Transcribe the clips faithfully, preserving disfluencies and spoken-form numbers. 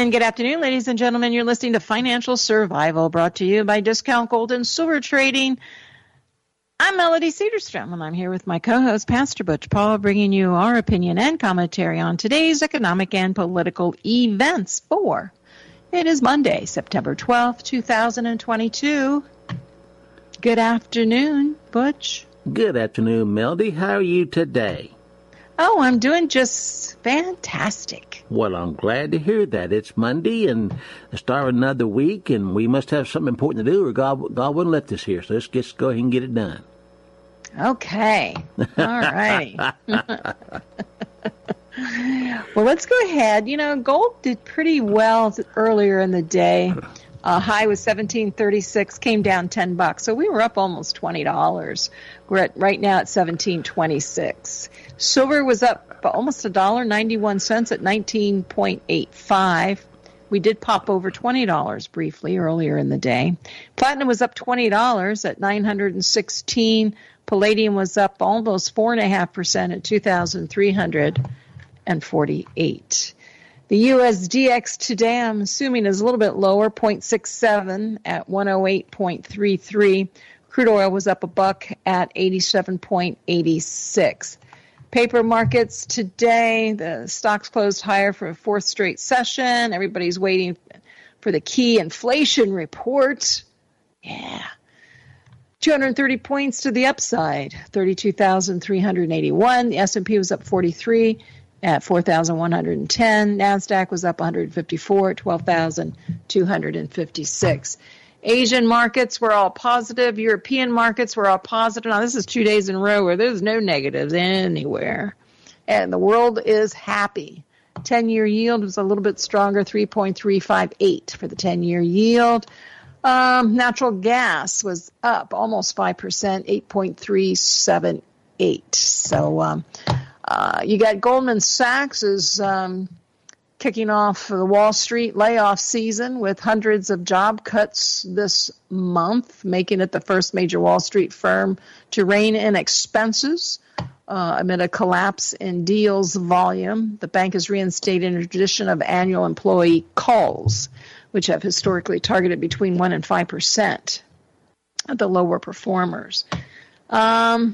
And good afternoon, ladies and gentlemen. You're listening to Financial Survival, brought to you by Discount Gold and Silver Trading. I'm Melody Cedarstrom, and I'm here with my co-host, Pastor Butch Paul, bringing you our opinion and commentary on today's economic and political events for. It is Monday, September twelfth, two thousand twenty-two. Good afternoon, Butch. Good afternoon, Melody. How are you today? Oh, I'm doing just fantastic. Well, I'm glad to hear that. It's Monday and the start of another week, and we must have something important to do, or God, God wouldn't let us here. So let's just go ahead and get it done. Okay. All right. Well, let's go ahead. You know, gold did pretty well earlier in the day. Uh, high was seventeen thirty-six, came down ten bucks. So we were up almost twenty dollars. We're at right now at seventeen twenty-six. Silver was up almost a dollar ninety-one cents at nineteen eighty-five. We did pop over twenty dollars briefly earlier in the day. Platinum was up twenty dollars at nine hundred sixteen. Palladium was up almost four point five percent at two thousand three hundred forty-eight. The U S D X today, I'm assuming, is a little bit lower, zero point six seven at one oh eight point three three. Crude oil was up a buck at eighty-seven eighty-six. Paper markets today, the stocks closed higher for a fourth straight session. Everybody's waiting for the key inflation report. Yeah. two hundred thirty points to the upside, thirty-two thousand three hundred eighty-one. The S and P was up forty-three at four thousand one hundred ten. NASDAQ was up one hundred fifty-four at twelve thousand two hundred fifty-six. Asian markets were all positive. European markets were all positive. Now, this is two days in a row where there's no negatives anywhere. And the world is happy. ten-year yield was a little bit stronger, three point three five eight for the ten-year yield. Um, natural gas was up almost five percent, eight point three seven eight. So, um, Uh, you got Goldman Sachs is um, kicking off the Wall Street layoff season with hundreds of job cuts this month, making it the first major Wall Street firm to rein in expenses uh, amid a collapse in deals volume. The bank is reinstating a tradition of annual employee calls, which have historically targeted between one and five percent of the lower performers. Um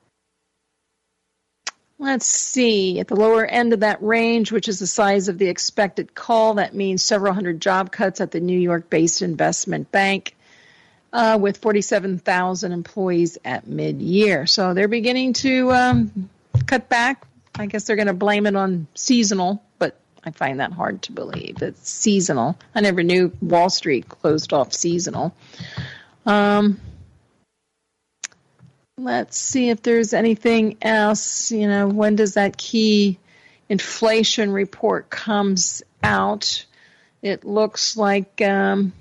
Let's see, at the lower end of that range, which is the size of the expected call, that means several hundred job cuts at the New York-based investment bank uh, with forty-seven thousand employees at mid-year. So they're beginning to um, cut back. I guess they're going to blame it on seasonal, but I find that hard to believe. It's seasonal. I never knew Wall Street closed off seasonal. Um Let's see if there's anything else. You know, when does that key inflation report comes out? It looks like um,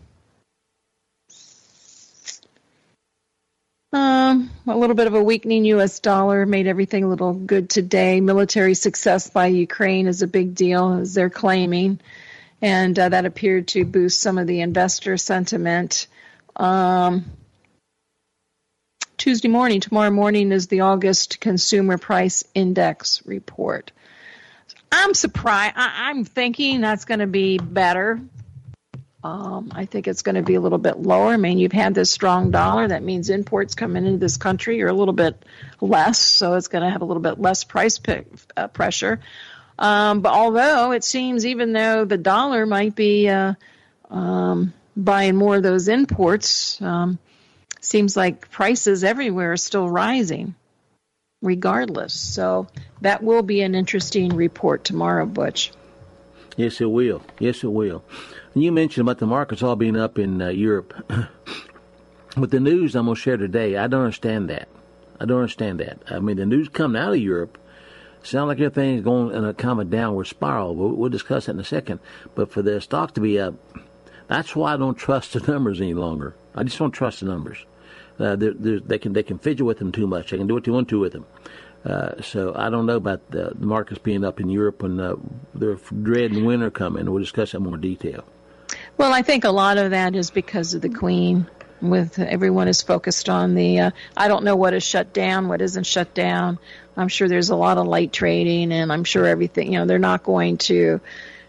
um, a little bit of a weakening U S dollar made everything a little good today. Military success by Ukraine is a big deal, as they're claiming, and uh, that appeared to boost some of the investor sentiment. Um Tuesday morning, tomorrow morning, is the August Consumer Price Index report. I'm surprised. I, I'm thinking that's going to be better. Um, I think it's going to be a little bit lower. I mean, you've had this strong dollar. That means imports coming into this country are a little bit less, so it's going to have a little bit less price pick, uh, pressure. Um, but although it seems, even though the dollar might be uh, um, buying more of those imports, um, seems like prices everywhere are still rising regardless. So that will be an interesting report tomorrow, Butch. Yes, it will. Yes, it will. And you mentioned about the markets all being up in uh, Europe. With the news I'm going to share today, I don't understand that. I don't understand that. I mean, the news coming out of Europe sound like everything's going in a kind of a downward spiral. We'll, we'll discuss that in a second. But for the stock to be up, that's why I don't trust the numbers any longer. I just don't trust the numbers. Uh, they're, they're, they can they can fidget with them too much. They can do what they want to with them. Uh, so I don't know about the, the markets being up in Europe and uh, they're dreading winter coming. We'll discuss that in more detail. Well, I think a lot of that is because of the Queen. With everyone is focused on the, uh, I don't know what is shut down, what isn't shut down. I'm sure there's a lot of light trading, and I'm sure everything, you know, they're not going to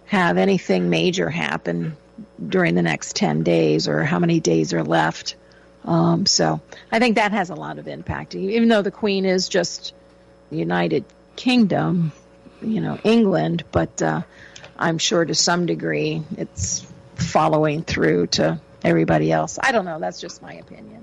have anything major happen during the next ten days or how many days are left. Um, so I think that has a lot of impact. Even though the Queen is just the United Kingdom, you know, England, but uh, I'm sure to some degree it's following through to everybody else. I don't know. That's just my opinion.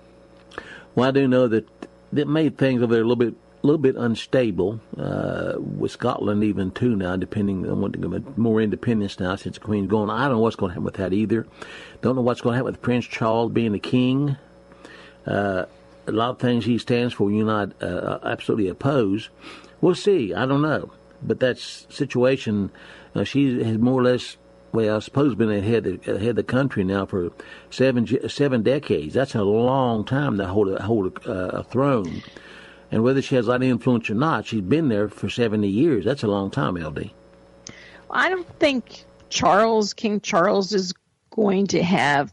Well, I do know that that made things over there a little bit a little bit unstable uh, with Scotland even too now, depending on what more independence now since the Queen's gone. I don't know what's going to happen with that either. Don't know what's going to happen with Prince Charles being the king. Uh, a lot of things he stands for, you not uh, absolutely oppose. We'll see. I don't know, but that situation, uh, she has more or less, well, I suppose, been ahead of, ahead of the country now for seven seven decades. That's a long time to hold a, hold a, uh, a throne. And whether she has a lot of influence or not, she's been there for seventy years. That's a long time, L D. I don't think Charles, King Charles, is going to have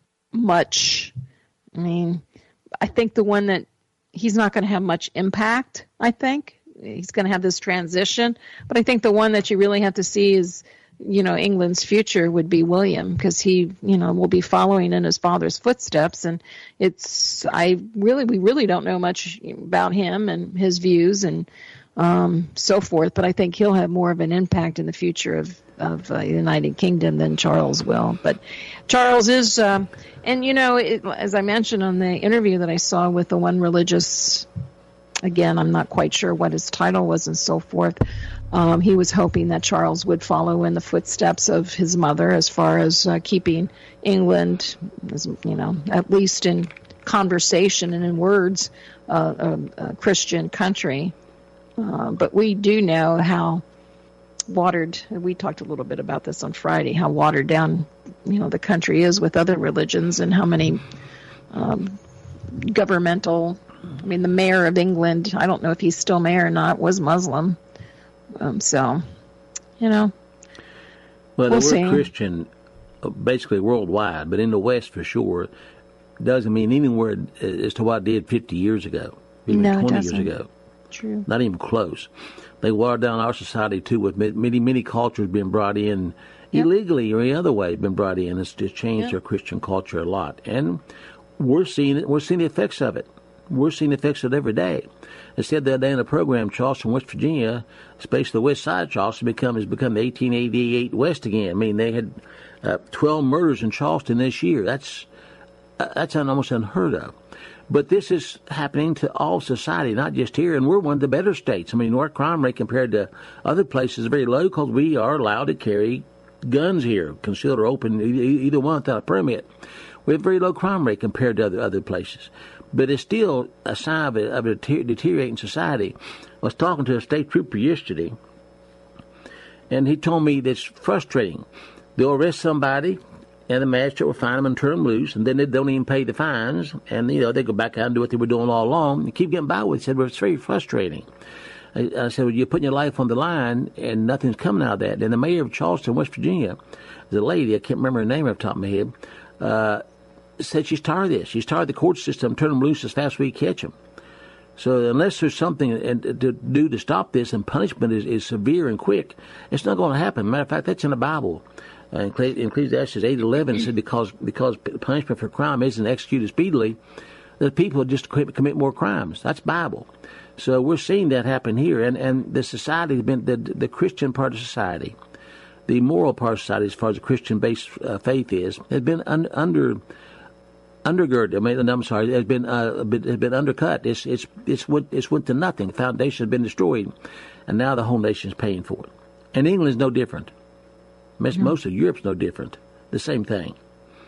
much. I mean, I think the one that he's not going to have much impact, I think. He's going to have this transition. But I think the one that you really have to see is, you know, England's future would be William, because he, you know, will be following in his father's footsteps. And it's, I really, we really don't know much about him and his views and um, so forth. But I think he'll have more of an impact in the future of, of uh, the United Kingdom than Charles will. But Charles is, um, and, you know, it, as I mentioned on the interview that I saw with the one religious, again, I'm not quite sure what his title was and so forth. Um, he was hoping that Charles would follow in the footsteps of his mother as far as uh, keeping England, as, you know, at least in conversation and in words, uh, a, a Christian country. Uh, but we do know how watered, we talked a little bit about this on Friday, how watered down, you know, the country is with other religions and how many um, governmental, I mean, the mayor of England, I don't know if he's still mayor or not, was Muslim. Um, so, you know, well, we'll the word see. Christian, basically worldwide, but in the West for sure, doesn't mean anywhere as to what it did fifty years ago, even no, twenty it doesn't. years ago. True. Not even close. They watered down our society too, with many, many cultures being brought in yep. illegally or any other way, been brought in. It's just changed yep. our Christian culture a lot, and we're seeing it. We're seeing the effects of it. We're seeing the effects of it every day. It said the other day in the program, Charleston, West Virginia, especially the west side of Charleston, become, has become the eighteen eighty-eight West again. I mean, they had uh, twelve murders in Charleston this year. That's uh, that's almost unheard of. But this is happening to all society, not just here. And we're one of the better states. I mean, our crime rate compared to other places is very low because we are allowed to carry guns here, concealed or open, either one without a permit. We have a very low crime rate compared to other other places. But it's still a sign of a, of a deteriorating society. I was talking to a state trooper yesterday, and he told me that's frustrating. They'll arrest somebody, and the magistrate will fine them and turn them loose, and then they don't even pay the fines, and, you know, they go back out and do what they were doing all along and keep getting by with it. He said, well, it's very frustrating. I, I said, well, you're putting your life on the line, and nothing's coming out of that. And the mayor of Charleston, West Virginia, the lady, I can't remember her name off the top of my head, uh, said she's tired of this. She's tired of the court system turning them loose as fast as we catch them. So unless there's something to do to stop this and punishment is, is severe and quick, it's not going to happen. Matter of fact, that's in the Bible. Uh, in Ecclesiastes eight eleven, it said because because punishment for crime isn't executed speedily, the people just commit more crimes. That's Bible. So we're seeing that happen here. And, and the society has been, the, the Christian part of society, the moral part of society as far as the Christian-based uh, faith is, has been un, under... undergirded. I mean, I'm sorry, has been uh, has been undercut. It's it's it's went it's went to nothing. The foundation has been destroyed, and now the whole nation is paying for it. And England's no different. Most, mm-hmm. most of Europe's no different. The same thing.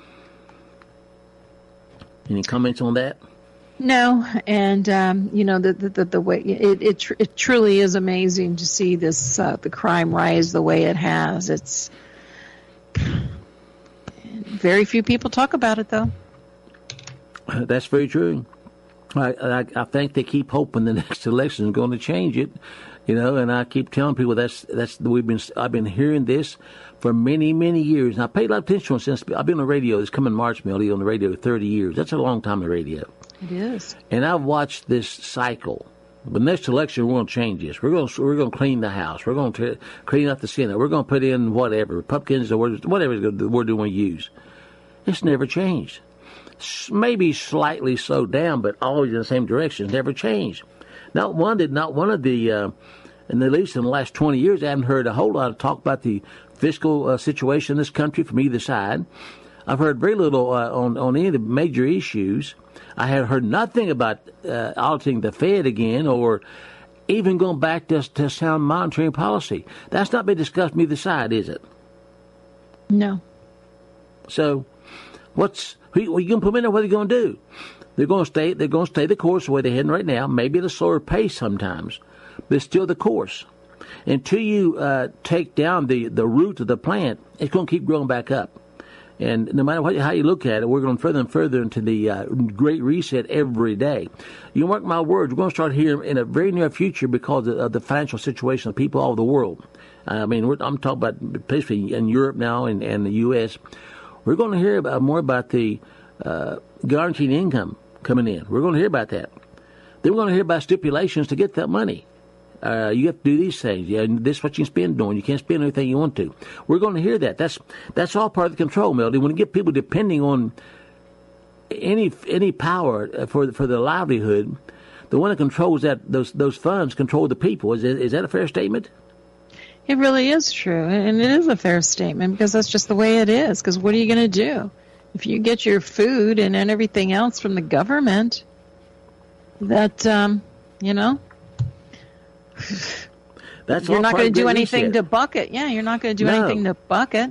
Any comments on that? No, and um, you know the the, the, the way it it, tr- it truly is amazing to see this uh, the crime rise the way it has. It's very few people talk about it though. That's very true. I, I I think they keep hoping the next election is going to change it, you know. And I keep telling people that's that's we've been I've been hearing this for many many years. And I paid a lot of attention since I've been on the radio. It's coming March, Melody, on the radio thirty years. That's a long time on the radio. It is. And I've watched this cycle But next election, we're going to change this. We're going to we're going to clean the House. We're going to clean up the Senate. We're going to put in whatever Republicans or whatever the word they want to use. It's never changed. Maybe slightly slowed down, but always in the same direction. It's never changed. Not one did. Not one of the. Uh, and at least in the last twenty years, I haven't heard a whole lot of talk about the fiscal uh, situation in this country from either side. I've heard very little uh, on on any of the major issues. I had heard nothing about uh, auditing the Fed again, or even going back to, to sound monetary policy. That's not been discussed from either side, is it? No. So, what's what are you going to put them in there? What are they going to do? They're going to stay. They're going to stay the course the way they're heading right now. Maybe at a slower pace sometimes, but it's still the course. Until you uh, take down the the root of the plant, it's going to keep growing back up. And no matter what, how you look at it, we're going further and further into the uh, Great Reset every day. You can mark my words, we're going to start here in a very near future because of the financial situation of people all over the world. I mean, we're, I'm talking about basically in Europe now and, and the U S We're going to hear about more about the uh, guaranteed income coming in. We're going to hear about that. Then we're going to hear about stipulations to get that money. Uh, you have to do these things. Yeah, this is what you can spend on. You can't spend anything you want to. We're going to hear that. That's that's all part of the control, Melody. When you get people depending on any any power for for their livelihood, the one that controls that those those funds control the people. Is is that a fair statement? It really is true, and it is a fair statement because that's just the way it is. Because what are you going to do if you get your food and, and everything else from the government? That um, you know. That's you're not going to do anything reset. to buck it. Yeah, you're not going to do no. anything to buck it.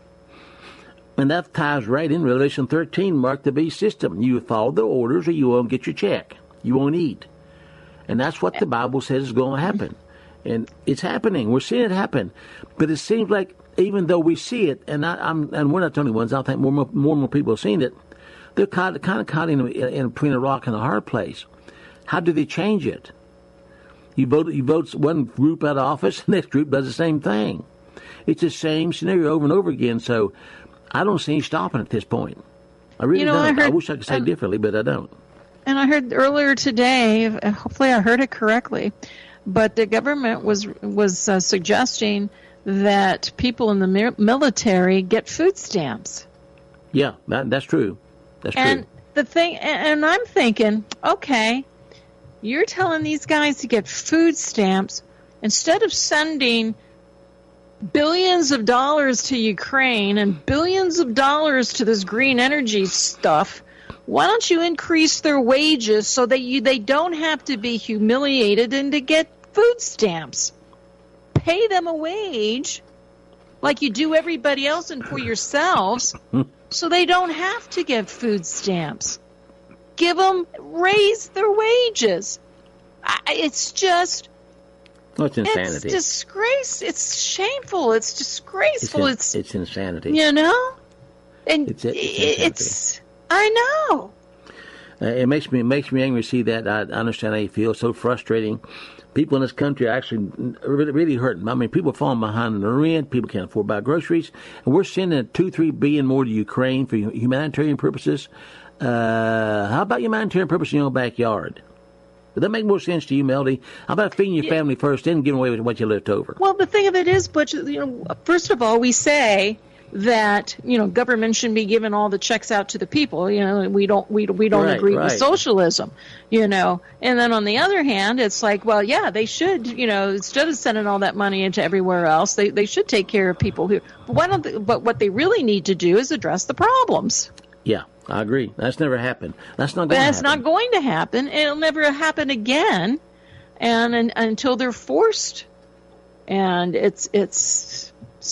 And that ties right in Revelation thirteen, mark the beast system. You follow the orders or you won't get your check. You won't eat. And that's what the Bible says is going to happen. And it's happening. We're seeing it happen. But it seems like even though we see it, and I, I'm and we're not the only ones, I think more and more, more, and more people have seen it, they're kind of, kind of caught in, in between a rock and a hard place. How do they change it? You vote, you vote one group out of office, the next group does the same thing. It's the same scenario over and over again. So I don't see any stopping at this point. I really you know, don't. I, heard, I wish I could say um, differently, but I don't. And I heard earlier today, hopefully I heard it correctly, but the government was was uh, suggesting that people in the mi- military get food stamps. Yeah, that, that's true. That's and true. The thing, and I'm thinking, okay. You're telling these guys to get food stamps instead of sending billions of dollars to Ukraine and billions of dollars to this green energy stuff. Why don't you increase their wages so that you they don't have to be humiliated and to get food stamps? Pay them a wage like you do everybody else and for yourselves so they don't have to get food stamps. Give them, raise their wages. I, it's just, well, it's insanity. It's disgrace. It's shameful. It's disgraceful. It's, in, it's, it's insanity. You know, and it's, it's, it's I know. Uh, it makes me it makes me angry to see that. I understand how you feel. It's so frustrating. People in this country are actually really, really hurting. I mean, people are falling behind in the rent. People can't afford to buy groceries, and we're sending two, three billion more to Ukraine for humanitarian purposes. Uh, how about humanitarian purposes in your own backyard? Would that make more sense to you, Melody? How about feeding your yeah. family first, then giving away with what you left over? Well, the thing of it is, Butch, you know, first of all, we say that, you know, government shouldn't be giving all the checks out to the people. You know, we don't we we don't right, agree right. with socialism. You know, and then on the other hand, it's like, well, yeah, they should. You know, instead of sending all that money into everywhere else, they they should take care of people who. But why don't? They, but what they really need to do is address the problems. Yeah. I agree. That's never happened. That's not going That's to happen. not going to happen. It'll never happen again, and, and until they're forced. And it's it's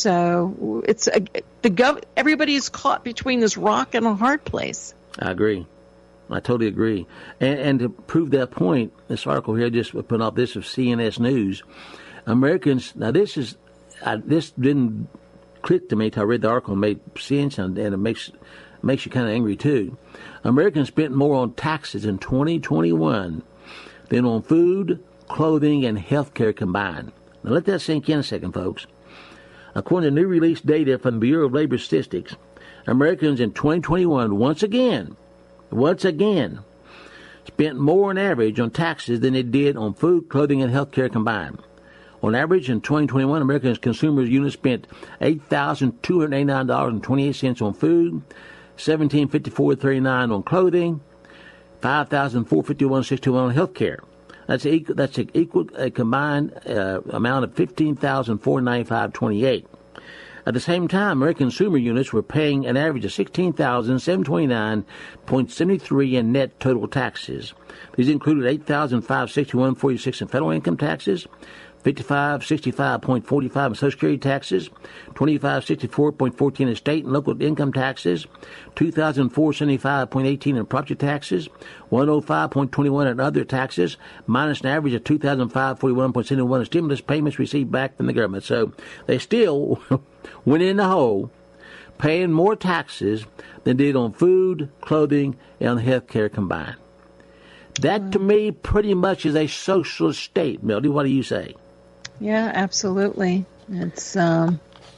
so it's a, the gov. Everybody is caught between this rock and a hard place. I agree. I totally agree. And, and to prove that point, this article here just put off this of C N S News. Americans. Now this is I, this didn't click to me until I read the article and made sense, and, and it makes. Makes you kind of angry, too. Americans spent more on taxes in twenty twenty-one than on food, clothing, and health care combined. Now, let that sink in a second, folks. According to new release data from the Bureau of Labor Statistics, Americans in twenty twenty-one, once again, once again, spent more on average on taxes than it did on food, clothing, and health care combined. On average, in twenty twenty-one, American consumers units spent eight thousand two hundred eighty-nine dollars and twenty-eight cents on food, one thousand seven hundred fifty-four dollars and thirty-nine cents on clothing, five thousand four hundred fifty-one dollars and sixty-one cents on health care. That's equal, that's equal a combined uh, amount of fifteen thousand four hundred ninety-five dollars and twenty-eight cents. At the same time, American consumer units were paying an average of sixteen thousand seven hundred twenty-nine dollars and seventy-three cents in net total taxes. These included eight thousand five hundred sixty-one dollars and forty-six cents in federal income taxes, fifty-five sixty-five point four five in Social Security taxes, twenty-five sixty-four point one four in state and local income taxes, two thousand four hundred seventy-five point one eight in property taxes, one hundred five point two one in other taxes, minus an average of two thousand five hundred forty-one point seven one in stimulus payments received back from the government. So they still went in the hole paying more taxes than did on food, clothing, and health care combined. That, to me, pretty much is a socialist state. Melody, what do you say? Yeah, absolutely. It's um.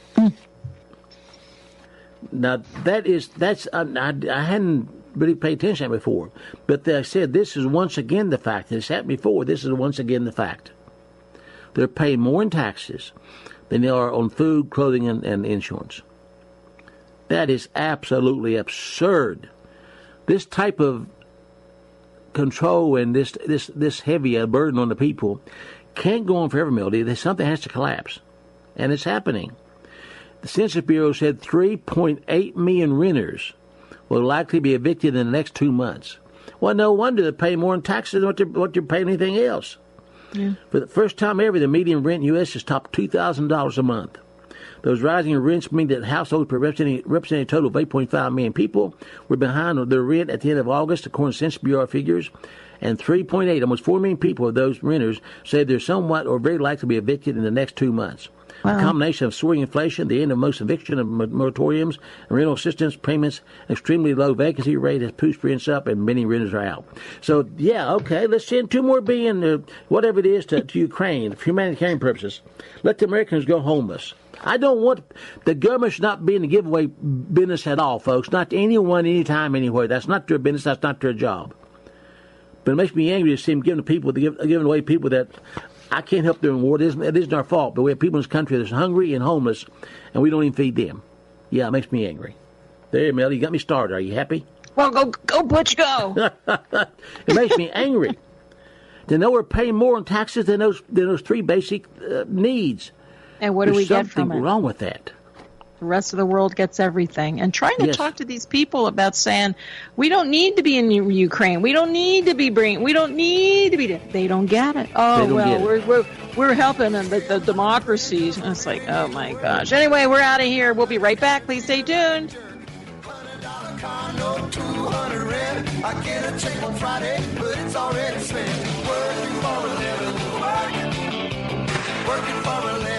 Now that is that's I, I, I hadn't really paid attention to that before, but they said this is once again the fact. It's happened before. This is once again the fact. They're paying more in taxes than they are on food, clothing, and, and insurance. That is absolutely absurd. This type of control and this this this heavy a burden on the people can't go on forever, Melody. Something has to collapse, and it's happening. The Census Bureau said three point eight million renters will likely be evicted in the next two months. Well, no wonder they pay more in taxes than what they're, what they're paying anything else. Yeah. For the first time ever, the median rent in the U S has topped two thousand dollars a month. Those rising rents mean that households representing, representing a total of eight point five million people were behind on their rent at the end of August, according to Census Bureau figures. And three point eight, almost four million people of those renters say they're somewhat or very likely to be evicted in the next two months. Wow. A combination of soaring inflation, the end of most eviction and moratoriums, and rental assistance payments, extremely low vacancy rate has pushed rents up, and many renters are out. So, yeah, okay, let's send two more billion, uh, whatever it is, to, to Ukraine for humanitarian purposes. Let the Americans go homeless. I don't want the government should not be in the giveaway business at all, folks. Not to anyone, anytime, anywhere. That's not their business. That's not their job. But it makes me angry to see them giving people, giving away people that I can't help them in war. It isn't, it isn't our fault. But we have people in this country that's hungry and homeless, and we don't even feed them. Yeah, it makes me angry. There, Mel, you got me started. Are you happy? Well, go, go, Butch, go. It makes me angry to know we're paying more in taxes than those than those three basic uh, needs. And what do There's we get from it? Something wrong with that. The rest of the world gets everything. And trying to yes. talk to these people about saying, we don't need to be in Ukraine. We don't need to be bringing, we don't need to be, they don't get it. Oh, well, we're, it. we're we're helping the, the democracies. And it's like, oh, my gosh. Anyway, we're out of here. We'll be right back. Please stay tuned. I get a check on Friday, but it's already spent. Working for a living, working, working for a living.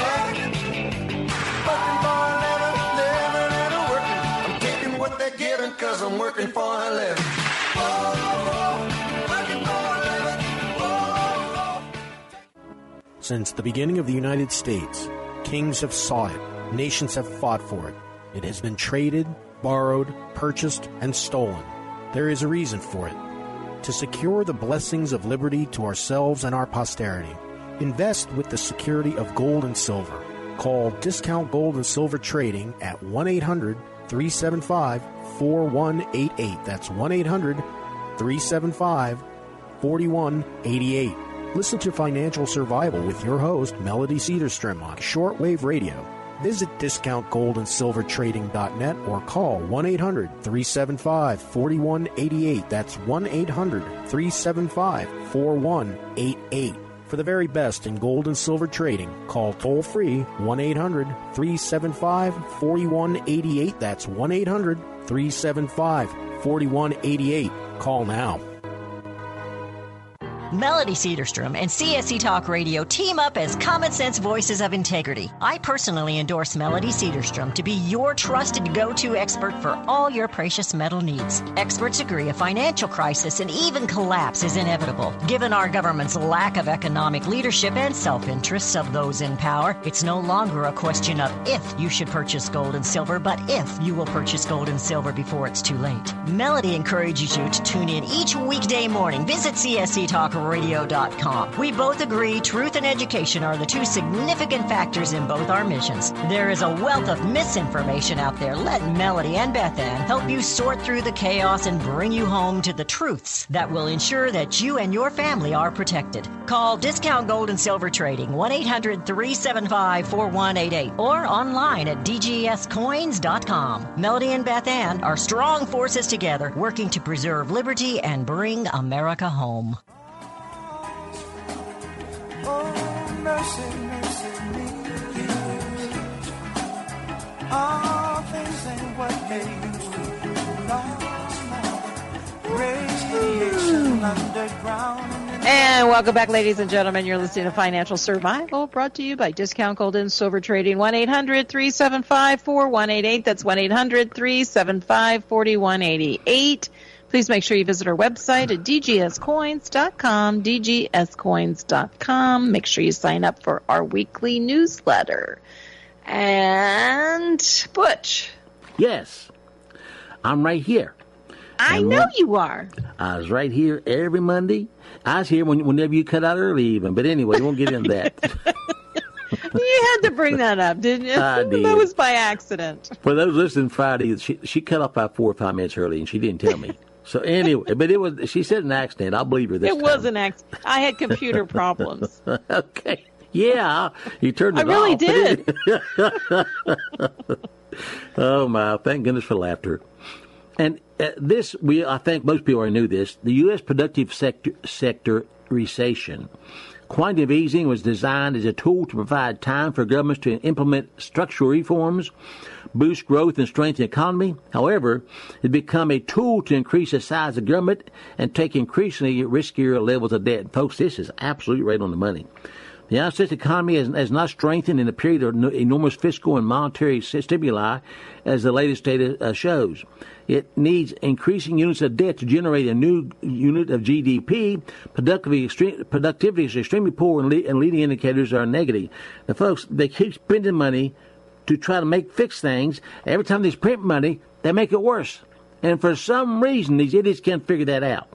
Because I'm working for a living. Whoa, working for a living. Whoa. Since the beginning of the United States, kings have sought it, nations have fought for it. It has been traded, borrowed, purchased, and stolen. There is a reason for it. To secure the blessings of liberty to ourselves and our posterity, invest with the security of gold and silver. Call Discount Gold and Silver Trading at one eight hundred three seven five four one eight eight. That's one eight hundred three seven five four one eight eight. Listen to Financial Survival with your host, Melody Cedarstrom, on shortwave radio. Visit discount gold and silver trading dot net or call one eight hundred three seven five four one eight eight. That's one eight hundred three seven five four one eight eight. For the very best in gold and silver trading, call toll-free one eight hundred three seven five four one eight eight. That's one eight hundred three seven five four one eight eight. Call now. Melody Cedarstrom and C S C Talk Radio team up as common sense voices of integrity. I personally endorse Melody Cedarstrom to be your trusted go-to expert for all your precious metal needs. Experts agree a financial crisis and even collapse is inevitable. Given our government's lack of economic leadership and self-interests of those in power, it's no longer a question of if you should purchase gold and silver, but if you will purchase gold and silver before it's too late. Melody encourages you to tune in each weekday morning. Visit C S C Talk Radio dot com. We both agree truth and education are the two significant factors in both our missions. There is a wealth of misinformation out there. Let Melody and Beth Ann help you sort through the chaos and bring you home to the truths that will ensure that you and your family are protected. Call Discount Gold and Silver Trading, one eight hundred three seven five four one eight eight, or online at D G S coins dot com. Melody and Beth Ann are strong forces together, working to preserve liberty and bring America home. Oh, mercy, mercy me. All things ain't what they used to be. Radiation underground. And welcome back, ladies and gentlemen. You're listening to Financial Survival, brought to you by Discount Gold and Silver Trading, one eight hundred three seven five four one eight eight. That's one eight hundred three seven five four one eight eight. Please make sure you visit our website at D G S coins dot com, D G S coins dot com. Make sure you sign up for our weekly newsletter. And Butch. Yes, I'm right here. I and know one, you are. I was right here every Monday. I was here when, whenever you cut out early even. But anyway, we won't get into that. You had to bring that up, didn't you? I did. That was by accident. For those listening Friday, she, she cut off about four or five minutes early, and she didn't tell me. So anyway, but it was, she said an accident. I'll believe her this it time. It was an accident. I had computer problems. Okay. Yeah, you turned it I really off. did. Oh, my. Thank goodness for laughter. And uh, this, we I think most people already knew this, the U S productive sector, sector recession. Quantitative easing was designed as a tool to provide time for governments to implement structural reforms, boost growth and strengthen the economy. However, it become a tool to increase the size of government and take increasingly riskier levels of debt. Folks, this is absolutely right on the money. The United States economy has, has not strengthened in a period of enormous fiscal and monetary stimuli, as the latest data uh, shows. It needs increasing units of debt to generate a new unit of G D P. Productivity, extreme, productivity is extremely poor, and, le- and leading indicators are negative. Now, folks, they keep spending money to try to make fix things. Every time they print money, they make it worse. And for some reason, these idiots can't figure that out.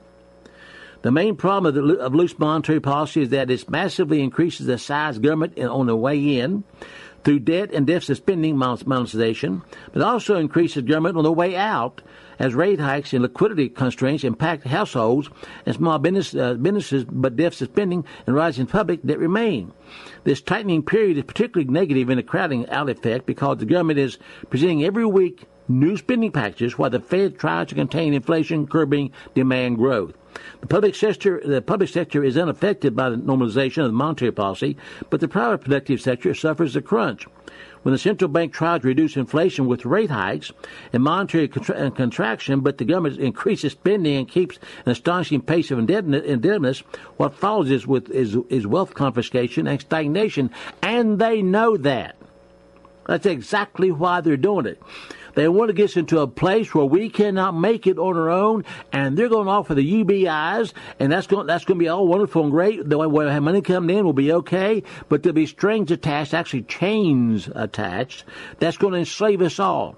The main problem of, the, of loose monetary policy is that it massively increases the size of government on the way in through debt and deficit spending monetization, but also increases government on the way out as rate hikes and liquidity constraints impact households and small business, uh, businesses, but deficit spending and rising public debt remain. This tightening period is particularly negative in a crowding out effect because the government is presenting every week new spending packages while the Fed tries to contain inflation, curbing demand growth. The public sector, the public sector is unaffected by the normalization of the monetary policy, but the private productive sector suffers the crunch. When the central bank tries to reduce inflation with rate hikes and monetary contra- contraction, but the government increases spending and keeps an astonishing pace of indebtedness, what follows is with is, is wealth confiscation and stagnation, and they know that. That's exactly why they're doing it. They want to get us into a place where we cannot make it on our own, and they're going to offer the U B Is, and that's going that's going to be all wonderful and great. The way we have money coming in will be okay, but there'll be strings attached, actually chains attached. That's going to enslave us all.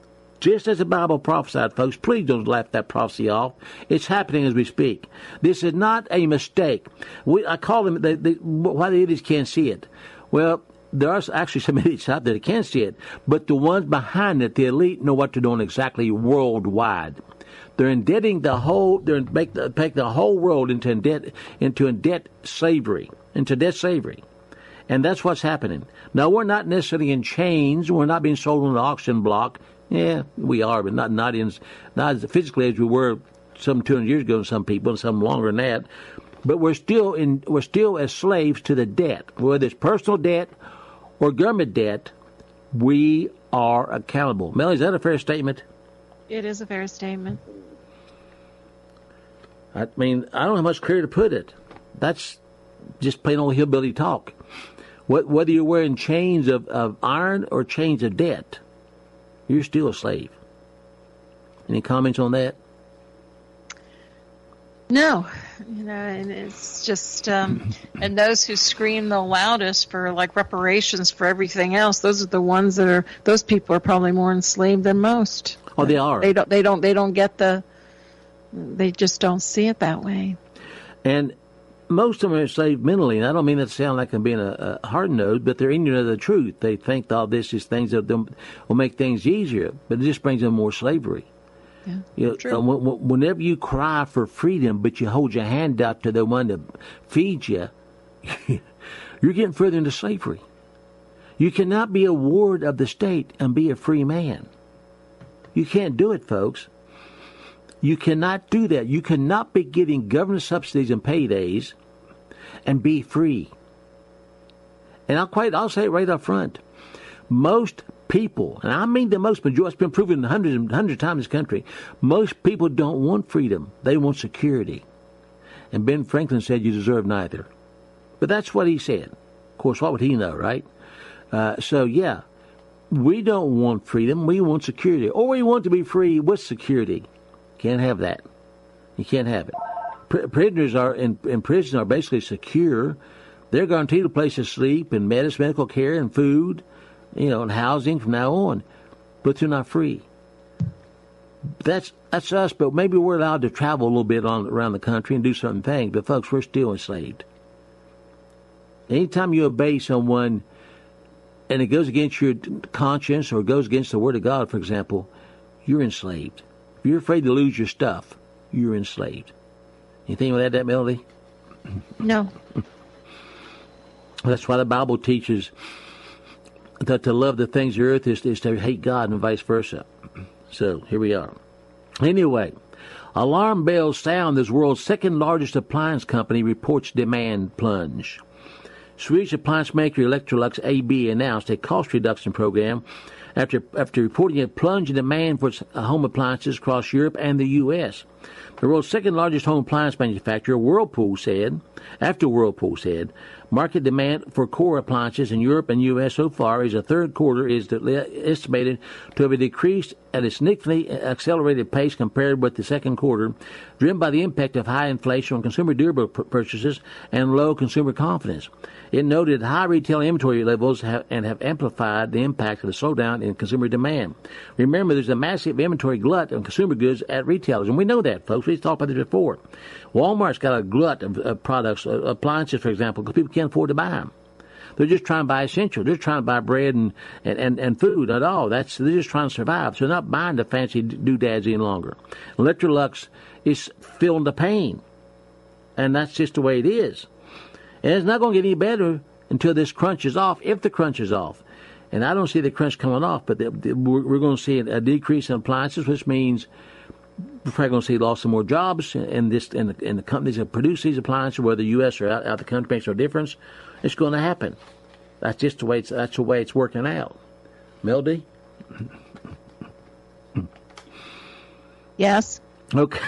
Just as the Bible prophesied, folks, please don't laugh that prophecy off. It's happening as we speak. This is not a mistake. We, I call them the, the, why the idiots can't see it. Well, there are actually some idiots out there that can see it, but the ones behind it, the elite, know what they're doing exactly worldwide. They're indebting the whole, they're make the, make the whole world into debt, into debt slavery, into debt slavery. And that's what's happening. Now, we're not necessarily in chains. We're not being sold on an auction block. Yeah, we are, but not, not in, not as physically as we were some two hundred years ago, some people, and some longer than that. But we're still in, we're still as slaves to the debt, whether it's personal debt or government debt. We are accountable. Melanie, is that a fair statement? It is a fair statement. I mean, I don't know how much clearer to put it. That's just plain old hillbilly talk. What, whether you're wearing chains of, of iron or chains of debt, you're still a slave. Any comments on that? No, you know, and it's just, um, and those who scream the loudest for like reparations for everything else, those are the ones that are, those people are probably more enslaved than most. Oh, they are. They don't, they don't, they don't get the, they just don't see it that way. And most of them are enslaved mentally, and I don't mean that to sound like I'm being a, a hard-nosed, but they're ignorant of the truth. They think all this is things that will make things easier, but it just brings them more slavery. Yeah, you know, true. Uh, whenever you cry for freedom, but you hold your hand out to the one that feeds you, you're getting further into slavery. You cannot be a ward of the state and be a free man. You can't do it, folks. You cannot do that. You cannot be getting government subsidies and paydays and be free. And I'll quite, I'll say it right up front. Most people, and I mean the most majority, it's been proven hundreds and hundreds of times in this country, most people don't want freedom. They want security. And Ben Franklin said you deserve neither. But that's what he said. Of course, what would he know, right? Uh, so, yeah, we don't want freedom. We want security. Or we want to be free with security. Can't have that. You can't have it. Pr- prisoners are in, in prison are basically secure. They're guaranteed a place to sleep and medicine, medical care and food, you know, and housing from now on. But they're not free. That's that's us. But maybe we're allowed to travel a little bit on around the country and do certain things. But folks, we're still enslaved. Anytime you obey someone, and it goes against your conscience or goes against the Word of God, for example, you're enslaved. If you're afraid to lose your stuff, you're enslaved. Anything with that, that Melody? No. That's why the Bible teaches that to love the things of the earth is, is to hate God and vice versa. So, here we are. Anyway, alarm bells sound as world's second largest appliance company reports demand plunge. Swedish appliance maker Electrolux A B announced a cost reduction program after after reporting a plunge in demand for its home appliances across Europe and the U S. The world's second largest home appliance manufacturer, Whirlpool, said, after Whirlpool said, market demand for core appliances in Europe and U S so far is a third quarter is estimated to have decreased at a significantly accelerated pace compared with the second quarter, driven by the impact of high inflation on consumer durable purchases and low consumer confidence. It noted high retail inventory levels have, and have amplified the impact of the slowdown in consumer demand. Remember, there's a massive inventory glut of consumer goods at retailers, and we know that, folks. We've talked about this before. Walmart's got a glut of, of products, uh, appliances, for example, because people can't afford to buy them. They're just trying to buy essentials. They're just trying to buy bread and, and, and, and food at all. That's they're just trying to survive. So they're not buying the fancy doodads any longer. Electrolux is feeling the pain, and that's just the way it is. And it's not going to get any better until this crunch is off, if the crunch is off. And I don't see the crunch coming off, but the, the, we're, we're going to see a decrease in appliances, which means we're probably going to see lots of more jobs in this in the, in the companies that produce these appliances, whether the U S or out, out the country, makes no difference. It's going to happen. That's just the way it's that's the way it's working out. Melody? Yes. Okay.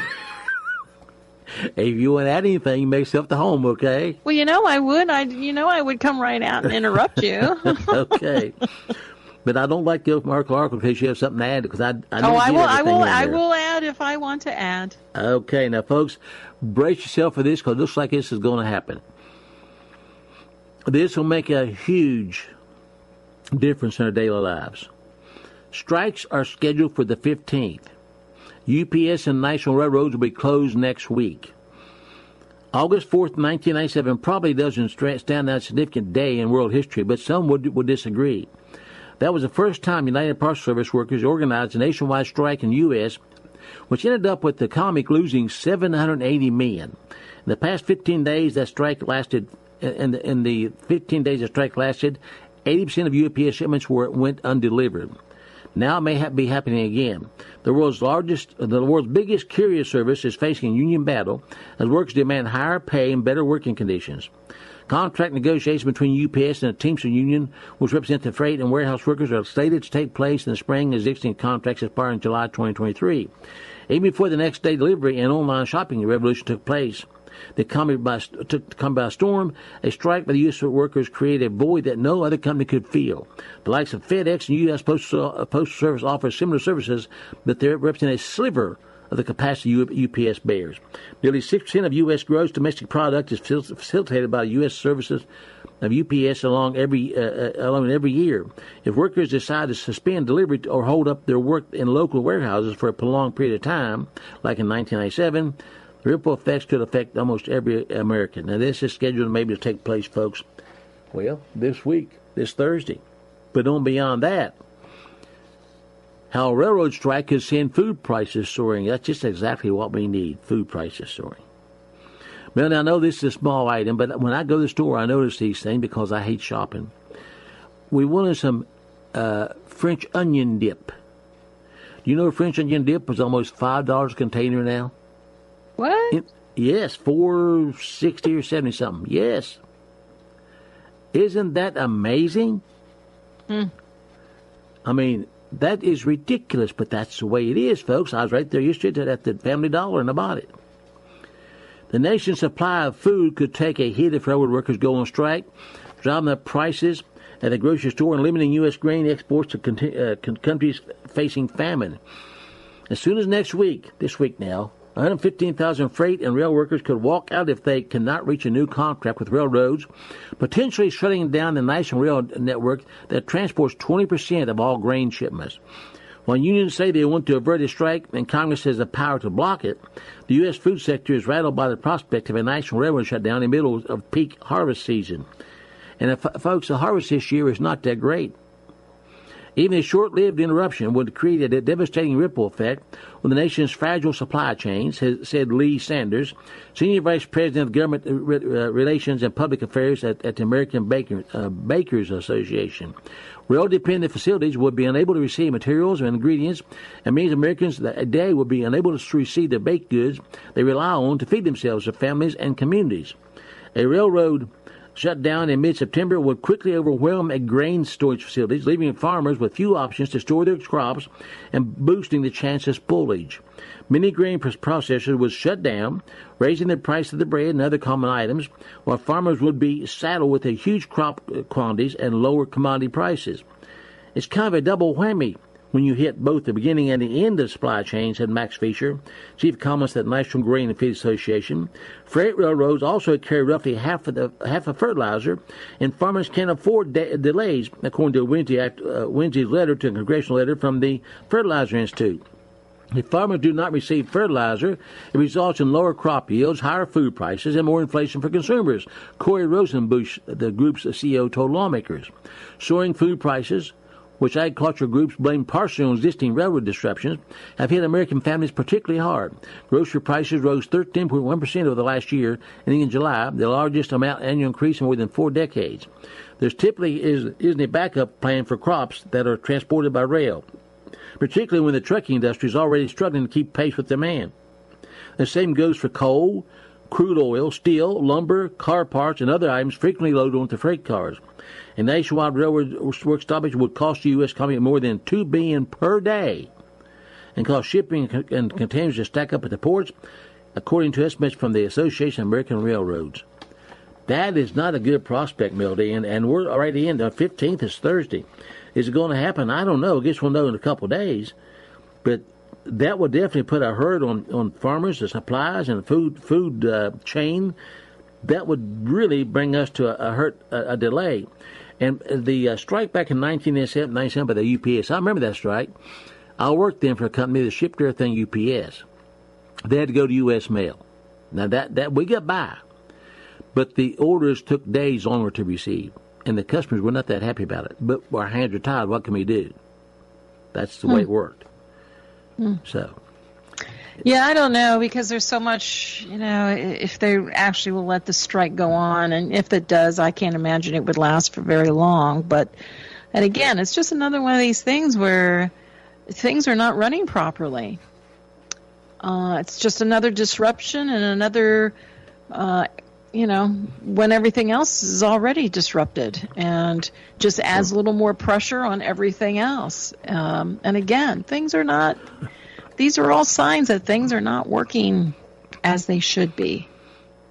If you want to add anything, make yourself to home, okay? Well, you know, I would. I, you know, I would come right out and interrupt you. Okay. But I don't like to go from article to article because you have something to add. Because I, I oh, I will. I will. I will add if I want to add. Okay, now, folks, brace yourself for this because it looks like this is going to happen. This will make a huge difference in our daily lives. Strikes are scheduled for the fifteenth. U P S and National Railroads will be closed next week. August fourth, nineteen ninety-seven probably doesn't stand out a significant day in world history, but some would, would disagree. That was the first time United Parcel Service workers organized a nationwide strike in the U S, which ended up with the economy losing seven hundred eighty million dollars. In the past fifteen days, that strike lasted, in the, in the fifteen days the strike lasted, eighty percent of U P S shipments were went undelivered. Now it may ha- be happening again. The world's largest, the world's biggest courier service is facing a union battle as workers demand higher pay and better working conditions. Contract negotiations between U P S and the Teamster Union, which represent the freight and warehouse workers, are slated to take place in the spring as existing contracts expire in July twenty twenty-three. Even before the next day delivery and online shopping revolution took place, The economy by, took the economy by storm. A strike by the U S workers created a void that no other company could fill. The likes of FedEx and U S Postal, Postal Service offer similar services, but they represent a sliver of the capacity U P S bears. Nearly six percent of U S gross domestic product is facilitated by U S services of U P S along every uh, along every year. If workers decide to suspend delivery or hold up their work in local warehouses for a prolonged period of time, like in nineteen ninety-seven, the ripple effects could affect almost every American. Now, this is scheduled maybe to take place, folks, well, this week, this Thursday. But on beyond that, how a railroad strike could send food prices soaring. That's just exactly what we need, food prices soaring. Well, now, I know this is a small item, but when I go to the store, I notice these things because I hate shopping. We wanted some uh, French onion dip. Do you know French onion dip was almost five dollars a container now? What? It, yes, four sixty or seventy something. Yes. Isn't that amazing? Hmm. I mean, that is ridiculous, but that's the way it is, folks. I was right there yesterday at the Family Dollar and I bought it. The nation's supply of food could take a hit if railroad workers go on strike, driving up prices at the grocery store and limiting U S grain exports to con- uh, con- countries facing famine. As soon as next week, this week now, one hundred fifteen thousand freight and rail workers could walk out if they cannot reach a new contract with railroads, potentially shutting down the national rail network that transports twenty percent of all grain shipments. While unions say they want to avert a strike and Congress has the power to block it, the U S food sector is rattled by the prospect of a national railroad shutdown in the middle of peak harvest season. And, if, folks, the harvest this year is not that great. Even a short-lived interruption would create a devastating ripple effect on the nation's fragile supply chains, said Lee Sanders, Senior Vice President of Government Relations and Public Affairs at, at the American Baker, uh, Bakers Association. Rail-dependent facilities would be unable to receive materials and ingredients, and means Americans a day would be unable to receive the baked goods they rely on to feed themselves, their families, and communities. A railroad shut down in mid-September would quickly overwhelm a grain storage facilities, leaving farmers with few options to store their crops and boosting the chance of spoilage. Many grain processors would shut down, raising the price of the bread and other common items, while farmers would be saddled with a huge crop quantities and lower commodity prices. It's kind of a double whammy when you hit both the beginning and the end of supply chains, said Max Fisher, chief economist at the National Grain and Feed Association. Freight railroads also carry roughly half of the half of fertilizer, and farmers can't afford de- delays, according to Wednesday, uh, Wednesday's letter to a congressional letter from the Fertilizer Institute. If farmers do not receive fertilizer, it results in lower crop yields, higher food prices, and more inflation for consumers, Corey Rosenbusch, the group's C E O, told lawmakers. Soaring food prices, which agricultural groups blame partially on existing railroad disruptions, have hit American families particularly hard. Grocery prices rose thirteen point one percent over the last year, ending in July, the largest amount annual increase in more than four decades. There typically is, isn't a backup plan for crops that are transported by rail, particularly when the trucking industry is already struggling to keep pace with demand. The same goes for coal, crude oil, steel, lumber, car parts, and other items frequently loaded onto freight cars. A nationwide railroad work stoppage would cost the U S economy more than two billion dollars per day and cause shipping and containers to stack up at the ports, according to estimates from the Association of American Railroads. That is not a good prospect, Melody, and, and we're already in. The fifteenth is Thursday. Is it going to happen? I don't know. I guess we'll know in a couple of days. But that would definitely put a hurt on, on farmers, the supplies, and the food food uh, chain. That would really bring us to a, a hurt, a, a delay. And the uh, strike back in nineteen ninety-seven by the U P S, I remember that strike. I worked then for a company that shipped everything U P S. They had to go to U S mail. Now, that, that we got by. But the orders took days longer to receive. And the customers were not that happy about it. But our hands are tied. What can we do? That's the hmm. way it worked. Hmm. So... Yeah, I don't know, because there's so much, you know, if they actually will let the strike go on, and if it does, I can't imagine it would last for very long. But, and again, it's just another one of these things where things are not running properly. Uh, it's just another disruption and another, uh, you know, when everything else is already disrupted, and just adds a little more pressure on everything else. Um, and again, things are not... These are all signs that things are not working as they should be.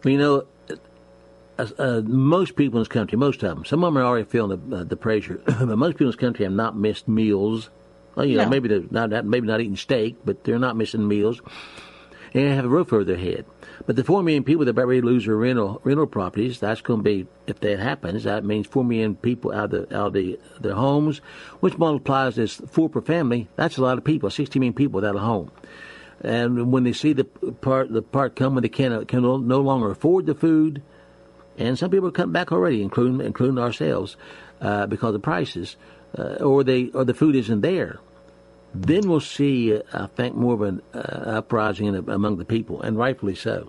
you know, uh, uh, most people in this country, most of them, some of them are already feeling the, uh, the pressure, but most people in this country have not missed meals. Well, you know, No. maybe they're not, not maybe not eating steak, but they're not missing meals, and they have a roof over their head. But the four million people that are about ready to lose their rental rental properties, that's going to be, if that happens, that means four million people out of the out of the, their homes, which multiplies as four per family. That's a lot of people, sixty million people without a home. And when they see the part the part come when they can can no longer afford the food. And some people are cutting back already, including including ourselves, uh, because of prices, uh, or they or the food isn't there. Then we'll see, uh, I think, more of an uh, uprising in, among the people, and rightfully so.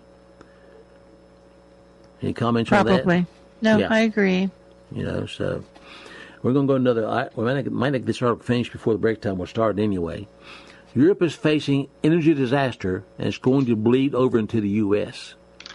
Any comments Probably. on that? No, Yeah. I agree. You know, so we're going to go another. I, we might, might get this article finished before the break time will start anyway. Europe is facing energy disaster, and it's going to bleed over into the U S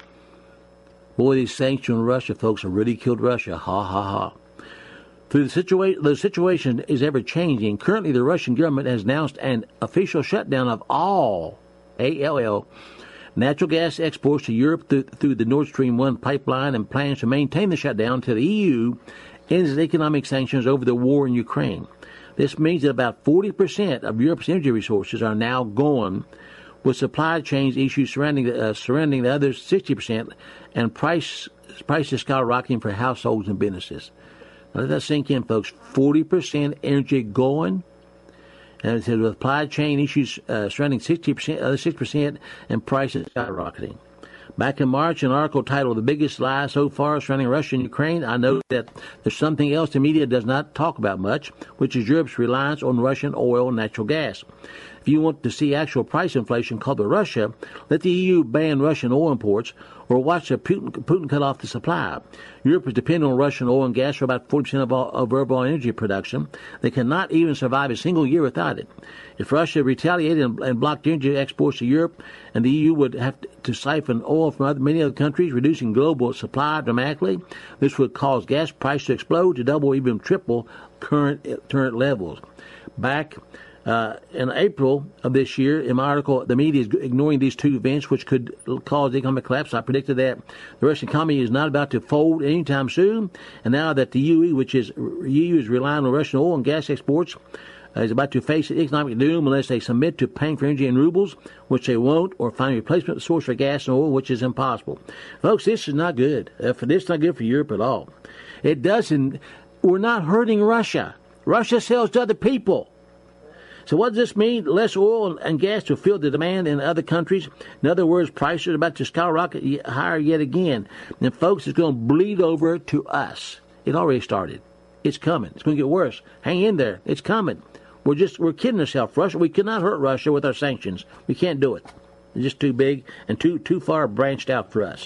Boy, these sanctions on Russia, folks, have really killed Russia. Ha, ha, ha. Through the, situa- the situation is ever changing. Currently, the Russian government has announced an official shutdown of all, A L L, natural gas exports to Europe through, through the Nord Stream one pipeline, and plans to maintain the shutdown until the E U ends its economic sanctions over the war in Ukraine. This means that about forty percent of Europe's energy resources are now gone, with supply chains issues surrounding the, uh, surrounding the other sixty percent, and price prices skyrocketing for households and businesses. Now, let that sink in, folks. forty percent energy going, and it says with supply chain issues uh, surrounding sixty percent, other six percent, and prices skyrocketing. Back in March, an article titled "The Biggest Lie So Far Surrounding Russia and Ukraine," I note that there's something else the media does not talk about much, which is Europe's reliance on Russian oil and natural gas. If you want to see actual price inflation coupled with Russia, let the E U ban Russian oil imports or watch Putin, Putin cut off the supply. Europe is dependent on Russian oil and gas for about forty percent of, all, of overall energy production. They cannot even survive a single year without it. If Russia retaliated and, and blocked energy exports to Europe, and the E U would have to siphon oil from other, many other countries, reducing global supply dramatically, this would cause gas prices to explode to double, even triple current current levels. Back Uh, in April of this year, in my article, the media is ignoring these two events, which could cause economic collapse. I predicted that the Russian economy is not about to fold anytime soon, and now that the E U, which is E U, is relying on Russian oil and gas exports, uh, is about to face economic doom unless they submit to paying for energy in rubles, which they won't, or find a replacement source for gas and oil, which is impossible. Folks, this is not good. Uh, for this, is not good for Europe at all. It doesn't. We're not hurting Russia. Russia sells to other people. So what does this mean? Less oil and gas to fill the demand in other countries. In other words, prices are about to skyrocket higher yet again. And folks, it's going to bleed over to us. It already started. It's coming. It's going to get worse. Hang in there. It's coming. We're just, we're kidding ourselves. Russia, we cannot hurt Russia with our sanctions. We can't do it. It's just too big and too, too far branched out for us.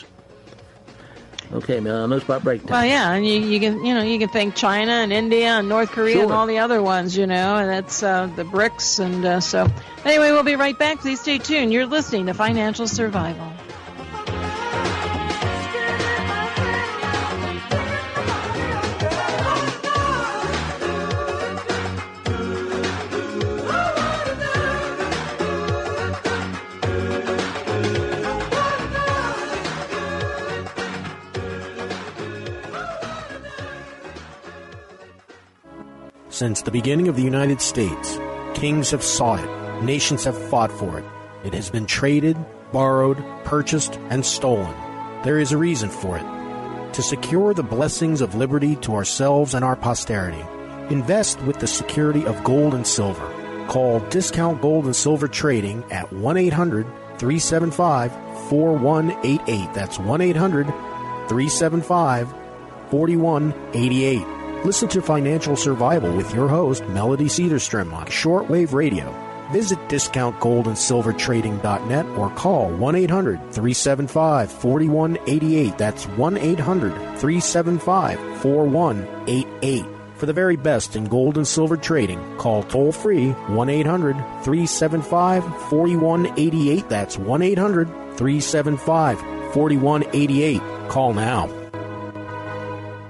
Okay, man, I know it's about break time. Well, yeah, and you, you can you know you can thank China and India and North Korea Sure. and all the other ones, you know, and that's uh, the BRICS, and uh, so anyway, we'll be right back. Please stay tuned. You're listening to Financial Survival. Since the beginning of the United States, kings have sought it, nations have fought for it. It has been traded, borrowed, purchased, and stolen. There is a reason for it. To secure the blessings of liberty to ourselves and our posterity, invest with the security of gold and silver. Call Discount Gold and Silver Trading at one eight hundred three seven five four one eight eight. That's one eight hundred three seven five four one eight eight. Listen to Financial Survival with your host, Melody Cedarstrom, on shortwave radio. Visit discount gold and silver trading dot net or call one eight hundred three seven five four one eight eight. That's one eight hundred three seven five four one eight eight. For the very best in gold and silver trading, call toll-free one eight hundred three seven five four one eight eight. That's one eight hundred three seven five four one eight eight. Call now.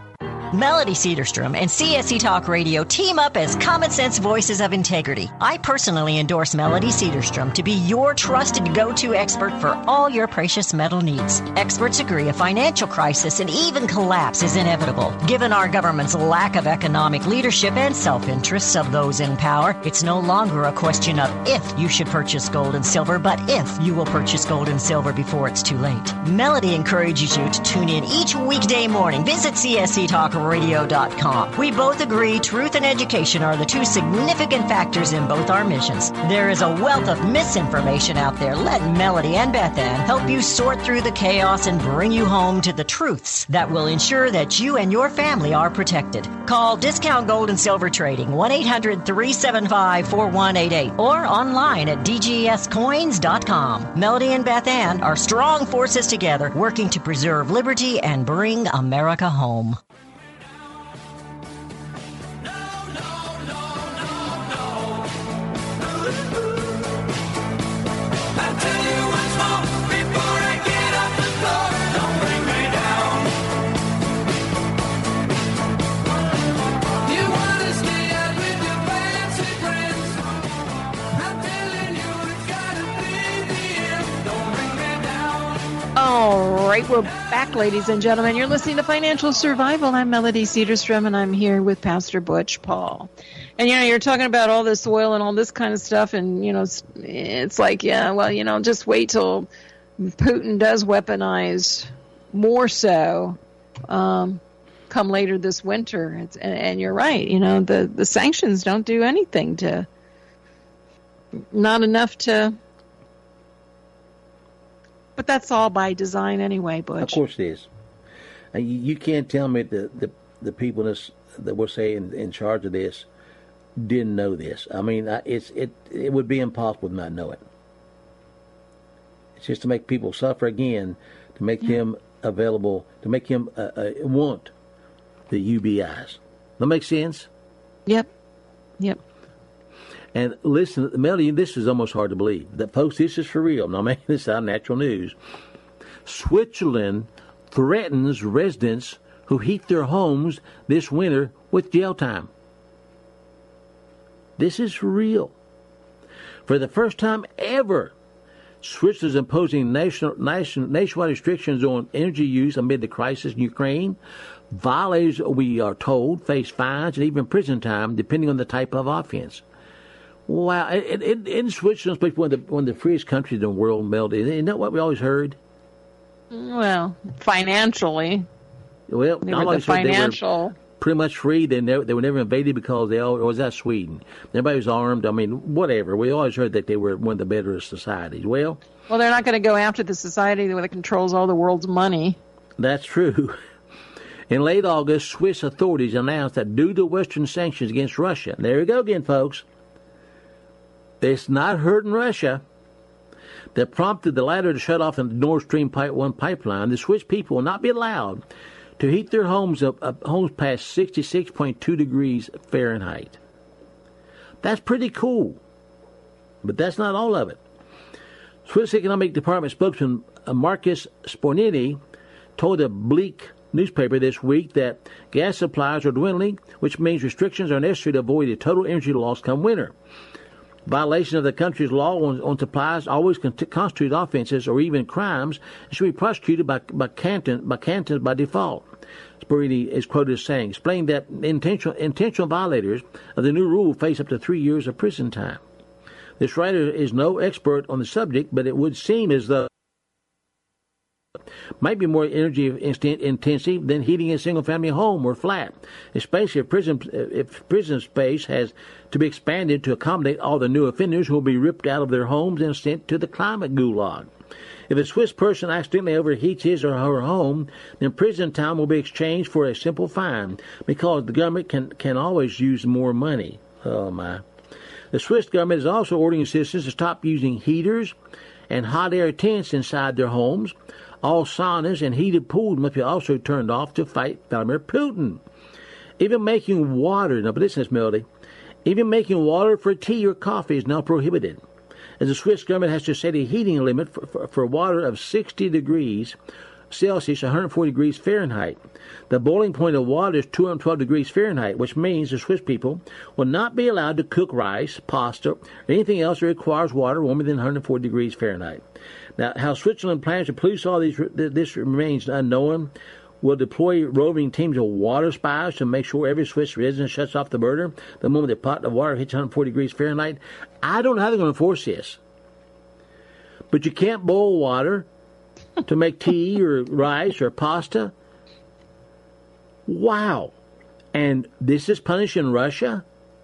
Melody Cedarstrom and C S C Talk Radio team up as common sense voices of integrity. I personally endorse Melody Cedarstrom to be your trusted go-to expert for all your precious metal needs. Experts agree a financial crisis and even collapse is inevitable. Given our government's lack of economic leadership and self-interests of those in power, it's no longer a question of if you should purchase gold and silver, but if you will purchase gold and silver before it's too late. Melody encourages you to tune in each weekday morning. Visit C S C Talk radio dot com. We both agree truth and education are the two significant factors in both our missions. There is a wealth of misinformation out there. Let Melody and Beth Ann help you sort through the chaos and bring you home to the truths that will ensure that you and your family are protected. Call Discount Gold and Silver Trading, one eight hundred three seven five four one eight eight, or online at d g s coins dot com. Melody and Beth Ann are strong forces together, working to preserve liberty and bring America home. All right, we're back, ladies and gentlemen. You're listening to Financial Survival. I'm Melody Cedarstrom, and I'm here with Pastor Butch Paul. And, you know, you're talking about all this oil and all this kind of stuff, and, you know, it's, it's like, yeah, well, you know, just wait till Putin does weaponize more so um, come later this winter. It's, and, and you're right, you know, the, the sanctions don't do anything to, not enough to... But that's all by design anyway, Butch. Of course it is. And you, you can't tell me that the, the people this, that we're saying in charge of this didn't know this. I mean, it's it it would be impossible to not know it. It's just to make people suffer again, to make yeah. them available, to make them uh, uh, want the U B Is. That makes sense? Yep. Yep. And listen, Melody, this is almost hard to believe. That, folks, this is for real. Now, man, this is our natural news. Switzerland threatens residents who heat their homes this winter with jail time. This is for real. For the first time ever, Switzerland is imposing national, nation, nationwide restrictions on energy use amid the crisis in Ukraine. Violators, we are told, face fines and even prison time, depending on the type of offense. Wow, it, it, in Switzerland, it's one of the one of the freest countries in the world, Melody. Isn't that what we always heard? Well, financially, well, they I were the always heard financial. They were pretty much free. They never, they were never invaded because they all, or was that Sweden? Everybody was armed. I mean, whatever. We always heard that they were one of the better societies. Well, well, they're not going to go after the society that controls all the world's money. That's true. In late August, Swiss authorities announced that due to Western sanctions against Russia, there we go again, folks. It's not hurting Russia. That prompted the latter to shut off the Nord Stream Pipe one pipeline. The Swiss people will not be allowed to heat their homes up, up homes past sixty-six point two degrees Fahrenheit. That's pretty cool, but that's not all of it. Swiss Economic Department spokesman Marcus Spornini told a Bleak newspaper this week that gas supplies are dwindling, which means restrictions are necessary to avoid a total energy loss come winter. Violation of the country's law on, on supplies always con- constitute offenses or even crimes and should be prosecuted by by, canton, by cantons by default. Sporini is quoted as saying, explaining that intentional intentional violators of the new rule face up to three years of prison time. This writer is no expert on the subject, but it would seem as though might be more energy intensive than heating a single-family home or flat, especially if prison if prison space has to be expanded to accommodate all the new offenders who will be ripped out of their homes and sent to the climate gulag. If a Swiss person accidentally overheats his or her home, then prison time will be exchanged for a simple fine because the government can, can always use more money. Oh, my. The Swiss government is also ordering citizens to stop using heaters and hot air tents inside their homes. All saunas and heated pools must be also turned off to fight Vladimir Putin. Even making water, now but listen to this, Melody, even making water for tea or coffee is now prohibited, as the Swiss government has to set a heating limit for, for, for water of sixty degrees Celsius, one hundred forty degrees Fahrenheit. The boiling point of water is two hundred twelve degrees Fahrenheit, which means the Swiss people will not be allowed to cook rice, pasta, or anything else that requires water warmer than one hundred forty degrees Fahrenheit. Now, how Switzerland plans to police all these, this remains unknown. Will deploy roving teams of water spies to make sure every Swiss resident shuts off the burner the moment the pot of water hits one hundred forty degrees Fahrenheit. I don't know how they're going to enforce this. But you can't boil water to make tea or rice or pasta. Wow. And this is punishing Russia?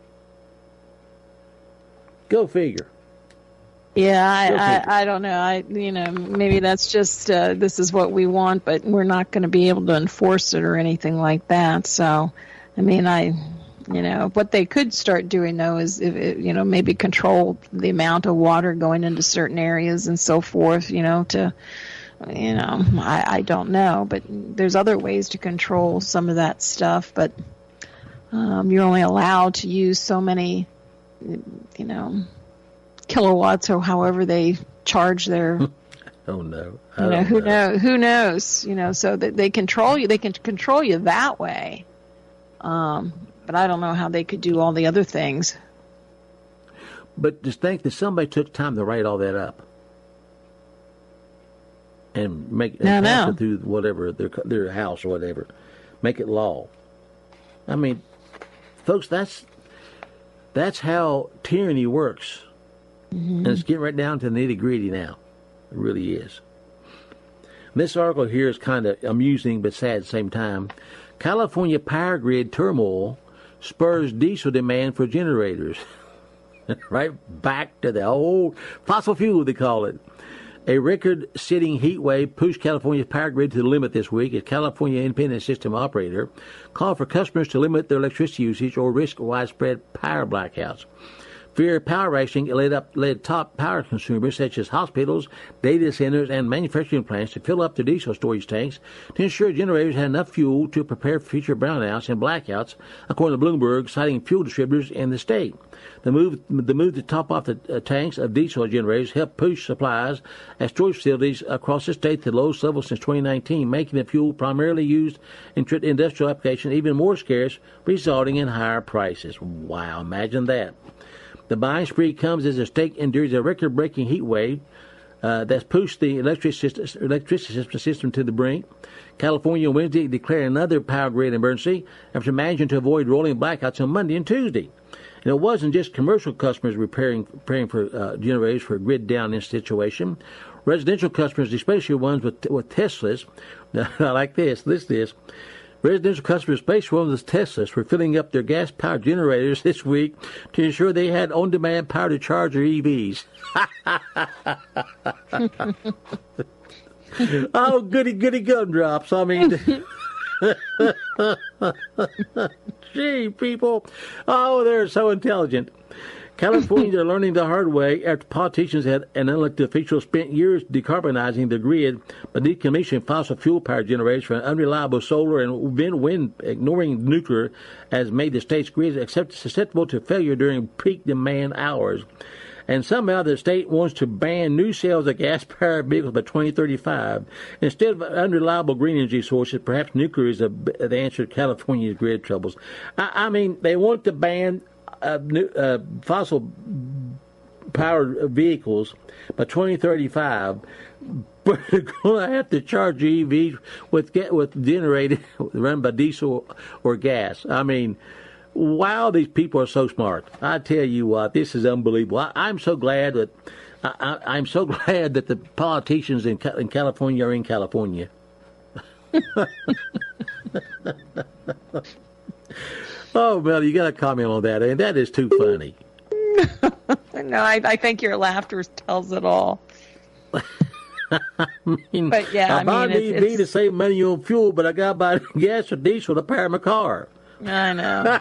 Go figure. Yeah, I, I, I don't know. I you know maybe that's just uh, this is what we want, but we're not going to be able to enforce it or anything like that. So, I mean, I you know what they could start doing though is if it, you know maybe control the amount of water going into certain areas and so forth. You know to you know I, I don't know, but there's other ways to control some of that stuff. But um, you're only allowed to use so many you know. kilowatts or however they charge their oh no I you know who know. know who knows you know so that they control you they can control you that way um but I don't know how they could do all the other things. But just think that somebody took time to write all that up and make and no, pass no. it through whatever their their house or whatever, make it law. I mean, folks, that's that's how tyranny works. Mm-hmm. And it's getting right down to the nitty-gritty now. It really is. This article here is kind of amusing but sad at the same time. California power grid turmoil spurs diesel demand for generators. Right back to the old fossil fuel, they call it. A record-setting heat wave pushed California's power grid to the limit this week as California Independent System Operator called for customers to limit their electricity usage or risk widespread power blackouts. Fear of power rationing led up led top power consumers such as hospitals, data centers, and manufacturing plants to fill up their diesel storage tanks to ensure generators had enough fuel to prepare for future brownouts and blackouts, according to Bloomberg, citing fuel distributors in the state. The move the move to top off the uh, tanks of diesel generators helped push supplies at storage facilities across the state to the lowest level since twenty nineteen, making the fuel primarily used in tr- industrial applications even more scarce, resulting in higher prices. Wow, imagine that. The buying spree comes as the state endures a record-breaking heat wave uh, that's pushed the electricity system, electricity system to the brink. California Wednesday declared another power grid emergency after managing to avoid rolling blackouts on Monday and Tuesday. And it wasn't just commercial customers preparing, preparing for uh, generators for grid down in this situation. Residential customers, especially ones with, with Teslas, I like this, this, this. Residential customers, especially ones with Teslas, were filling up their gas-powered generators this week to ensure they had on-demand power to charge their E Vs. Oh, goody, goody gumdrops. I mean, gee, people. Oh, they're so intelligent. Californians are learning the hard way after politicians had, and elected officials spent years decarbonizing the grid by decommissioning fossil fuel power generators for unreliable solar and wind, ignoring nuclear, has made the state's grid susceptible to failure during peak demand hours. And somehow the state wants to ban new sales of gas-powered vehicles by twenty thirty-five. Instead of unreliable green energy sources, perhaps nuclear is a, the answer to California's grid troubles. I, I mean, they want to ban Uh, new, uh, fossil-powered vehicles by twenty thirty-five, but they're going to have to charge E Vs with get with generated run by diesel or gas. I mean, wow, these people are so smart. I tell you what, this is unbelievable. I, I'm so glad that I, I, I'm so glad that the politicians in, in California are in California. Oh, well, you got to comment on that. And that is too funny. No, I, I think your laughter tells it all. I mean, but yeah, I, I buy mean, an E V to save money on fuel, but I got to buy gas or diesel to power my car. I know.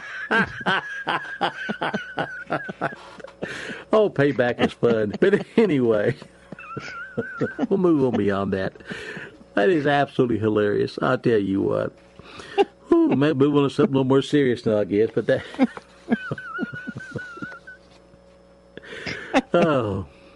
Oh, payback is fun. But anyway, we'll move on beyond that. That is absolutely hilarious. I'll tell you what. Ooh, maybe move on to something a little more serious now, I guess. But that. Oh.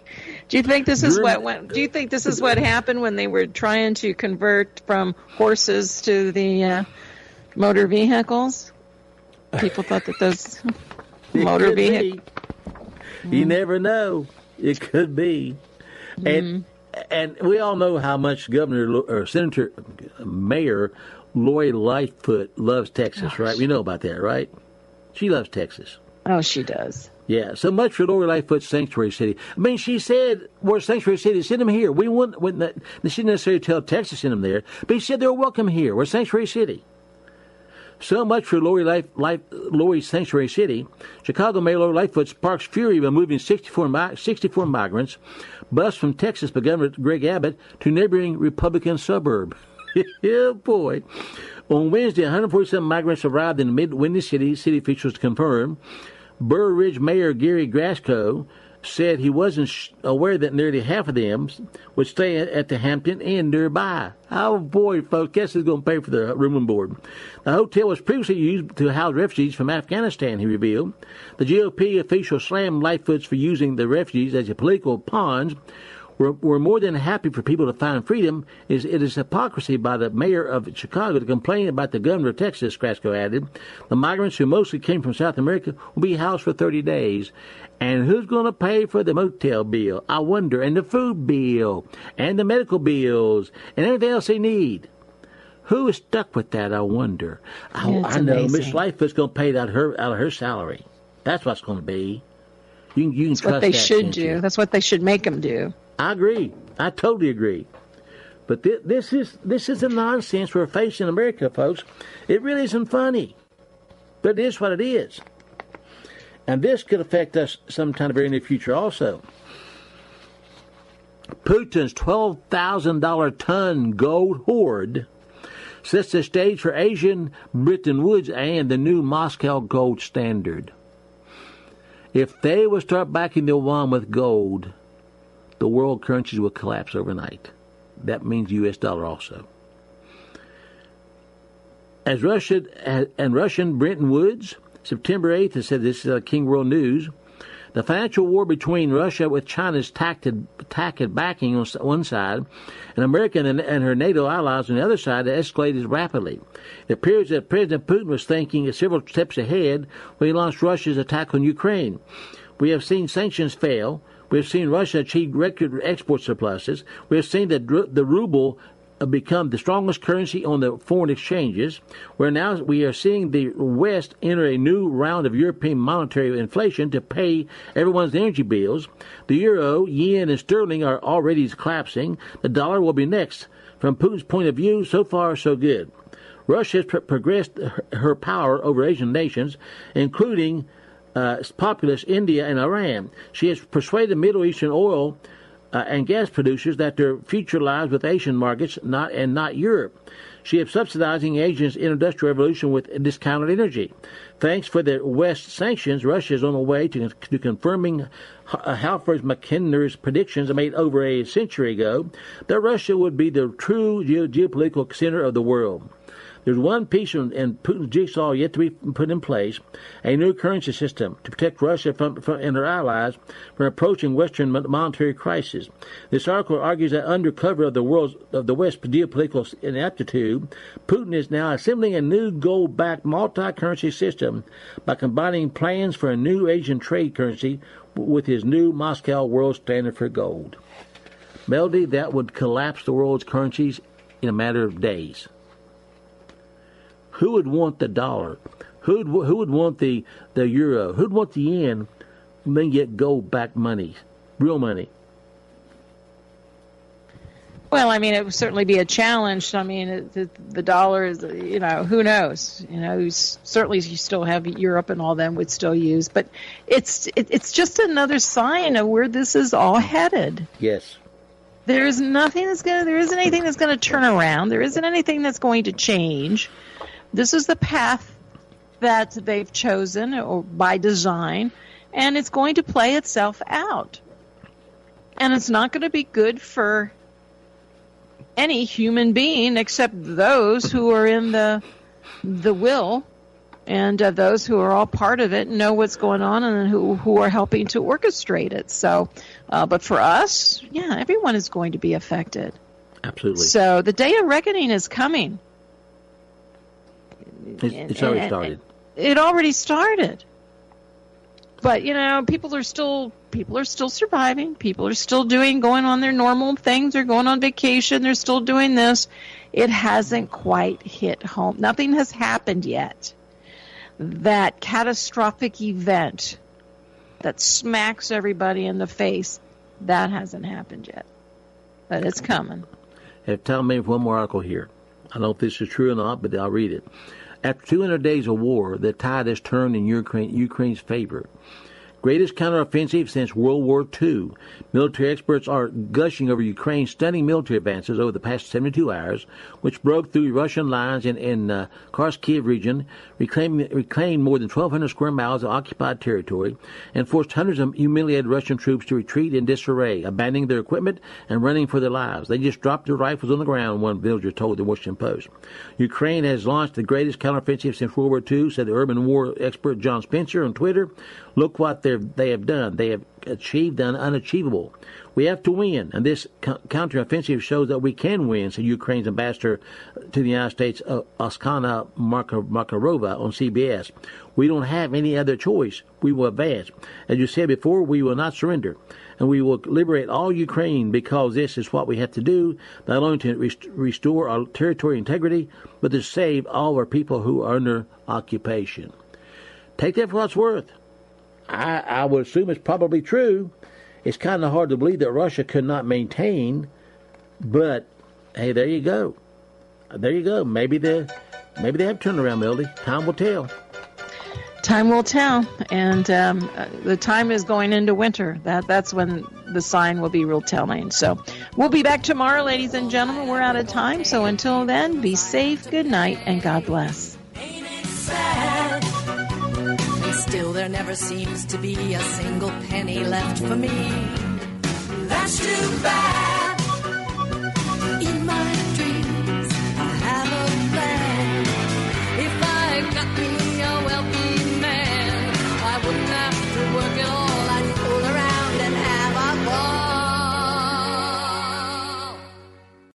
Do you think this is During- what went? Do you think this is what happened when they were trying to convert from horses to the uh, motor vehicles? People thought that those It motor could be. vehicles. You never know. It could be. And and we all know how much Governor Lo- or Senator Mayor Lori Lightfoot loves Texas, right? We know about that, right? She loves Texas. Oh, she does. Yeah, so much for Lori Lightfoot's sanctuary city. I mean, she said, we're a sanctuary city, send them here. We wouldn't, wouldn't that, she didn't necessarily tell Texas to send them there, but she said they're welcome here. We're a sanctuary city. So much for Lori, Life, Life, Lori's sanctuary city. Chicago Mayor Lori Lightfoot sparks fury by moving sixty-four, mi- sixty-four migrants, bus from Texas by Governor Greg Abbott to neighboring Republican suburb. Yeah, boy. On Wednesday, one hundred forty-seven migrants arrived in the mid-Windy City, city officials confirmed. Burr Ridge Mayor Gary Grasco said he wasn't sh- aware that nearly half of them would stay at, at the Hampton Inn nearby. Oh, boy, folks, guess who's going to pay for the room and board? The hotel was previously used to house refugees from Afghanistan, he revealed. The G O P official slammed Lightfoot for using the refugees as a political pawns. We're, we're more than happy for people to find freedom. It is, it is hypocrisy by the mayor of Chicago to complain about the governor of Texas, Grasco added. The migrants, who mostly came from South America, will be housed for thirty days. And who's going to pay for the motel bill? I wonder. And the food bill. And the medical bills. And everything else they need. Who is stuck with that, I wonder? I, Yeah, it's I know amazing. Miss Lightfoot's going to pay it out of her, out of her salary. That's what's going to be. You, can- you can That's trust what they that, should can't do. you? That's what they should make them do. I agree. I totally agree. But th- this is this is the nonsense we're facing in America, folks. It really isn't funny. But it is what it is. And this could affect us sometime in the very near future also. Putin's twelve thousand dollars ton gold hoard sets the stage for Asian Bretton Woods and the new Moscow gold standard. If they will start backing the yuan with gold, the world currencies will collapse overnight. That means U S dollar also. As Russia and Russian Bretton Woods, September eighth, has said this is uh, King World News. The financial war between Russia with China's tacted, tacted backing on one side, and America and, and her NATO allies on the other side has escalated rapidly. It appears that President Putin was thinking several steps ahead when he launched Russia's attack on Ukraine. We have seen sanctions fail. We have seen Russia achieve record export surpluses. We have seen that the ruble become the strongest currency on the foreign exchanges, where now we are seeing the West enter a new round of European monetary inflation to pay everyone's energy bills. The euro, yen, and sterling are already collapsing. The dollar will be next. From Putin's point of view, so far so good. Russia has pr- progressed her, her power over Asian nations, including uh, populous India and Iran. She has persuaded Middle Eastern oil Uh, and gas producers that their future lies with Asian markets, not and not Europe. She is subsidizing Asia's industrial revolution with discounted energy. Thanks for the West sanctions, Russia is on the way to, to confirming uh, Halford McKinder's predictions made over a century ago that Russia would be the true geo- geopolitical center of the world. There's one piece in, in Putin's jigsaw yet to be put in place, a new currency system to protect Russia from, from, and her allies from approaching Western monetary crisis. This article argues that under cover of the world's of the West's geopolitical ineptitude, Putin is now assembling a new gold-backed multi-currency system by combining plans for a new Asian trade currency with his new Moscow world standard for gold. Melody, that would collapse the world's currencies in a matter of days. Who would want the dollar? Who would, who would want the, the euro? Who would want the yen and then get gold-backed money, real money? Well, I mean, it would certainly be a challenge. I mean, it, the, the dollar is, you know, who knows? You know, s- certainly you still have Europe and all them would still use, but it's it, it's just another sign of where this is all headed. Yes. There is nothing that's going to, there isn't anything that's going to turn around. There isn't anything that's going to change. This is the path that they've chosen or by design, and it's going to play itself out. And it's not going to be good for any human being except those who are in the the will and uh, those who are all part of it know what's going on and who, who are helping to orchestrate it. So, uh, but for us, yeah, everyone is going to be affected. Absolutely. So the day of reckoning is coming. It's, it's already started. It already started. But, you know, people are still people are still surviving. People are still doing, going on their normal things. They're going on vacation. They're still doing this. It hasn't quite hit home. Nothing has happened yet. That catastrophic event that smacks everybody in the face, that hasn't happened yet. But it's coming. Hey, tell me one more article here. I don't know if this is true or not, but I'll read it. After two hundred days of war, the tide has turned in Ukraine, Ukraine's favor. Greatest counteroffensive since World War Two. Military experts are gushing over Ukraine's stunning military advances over the past seventy-two hours, which broke through Russian lines in, in uh, Kharkiv region, reclaiming, reclaimed more than twelve hundred square miles of occupied territory, and forced hundreds of humiliated Russian troops to retreat in disarray, abandoning their equipment and running for their lives. They just dropped their rifles on the ground, one villager told the Washington Post. Ukraine has launched the greatest counteroffensive since World War Two, said the urban war expert John Spencer on Twitter. Look what they have done. They have achieved the unachievable. We have to win, and this co- counteroffensive shows that we can win, said Ukraine's ambassador to the United States, uh, Oksana Makarova, on C B S. We don't have any other choice. We will advance. As you said before, we will not surrender, and we will liberate all Ukraine, because this is what we have to do, not only to rest- restore our territorial integrity, but to save all our people who are under occupation. Take that for what it's worth. I, I would assume it's probably true. It's kind of hard to believe that Russia could not maintain, but hey, there you go. There you go. Maybe they, maybe they have turned around, Melody. Time will tell. Time will tell, and um, the time is going into winter. That that's when the sign will be real telling. So we'll be back tomorrow, ladies and gentlemen. We're out of time, so until then, be safe, good night, and God bless. Still, there never seems to be a single penny left for me. That's too bad.